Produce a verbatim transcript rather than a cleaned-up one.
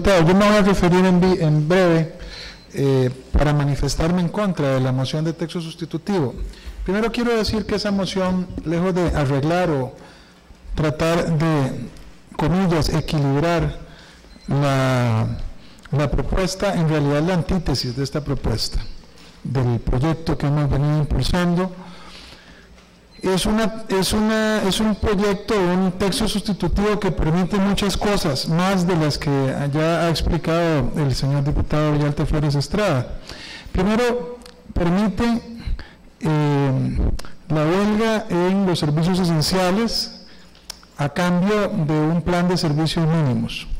diputado, yo me voy a referir en, en breve eh, para manifestarme en contra de la moción de texto sustitutivo. Primero quiero decir que esa moción, lejos de arreglar o tratar de, comillas, equilibrar la, la propuesta, en realidad es la antítesis de esta propuesta, del proyecto que hemos venido impulsando. Es, una, es, una, es un proyecto, un texto sustitutivo que permite muchas cosas, más de las que ya ha explicado el señor diputado Villalta Flores Estrada. Primero, permite eh, la huelga en los servicios esenciales a cambio de un plan de servicios mínimos.